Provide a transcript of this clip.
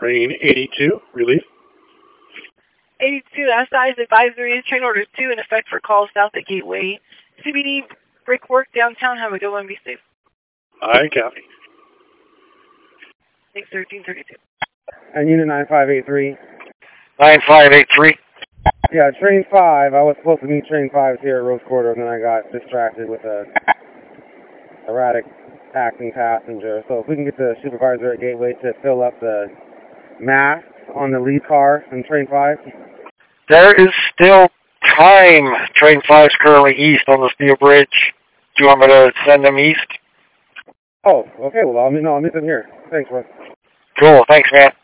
Train 82, relief. 82, SI's advisory is train order 2 in effect for calls south at Gateway. CBD, break work downtown. Have a good one. Be safe. Aye, copy. Thanks, 1332. And Unit 9583. 9583. Yeah, Train 5. I was supposed to meet Train 5 here at Rose Quarter, and then I got distracted with a erratic acting passenger. So if we can get the supervisor at Gateway to fill up the mass on the lead car in Train 5. There is still time. Train 5 is currently east on the steel bridge. Do you want me to send them east? Oh, okay. Well, I'll meet them here. Thanks, Russ. Cool. Thanks, man.